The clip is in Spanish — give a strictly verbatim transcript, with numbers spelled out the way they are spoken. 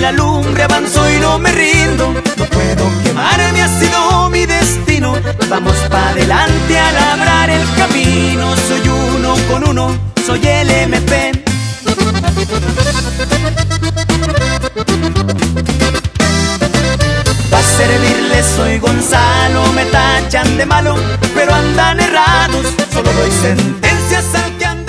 la lumbre avanzo y no me rindo. No puedo quemarme, ha sido mi destino. Vamos pa' adelante a labrar el camino. Soy uno con uno, soy el M P. Pa' servirles soy Gonzalo, me tachan de malo, pero andan errados. Solo doy sentencias al que anda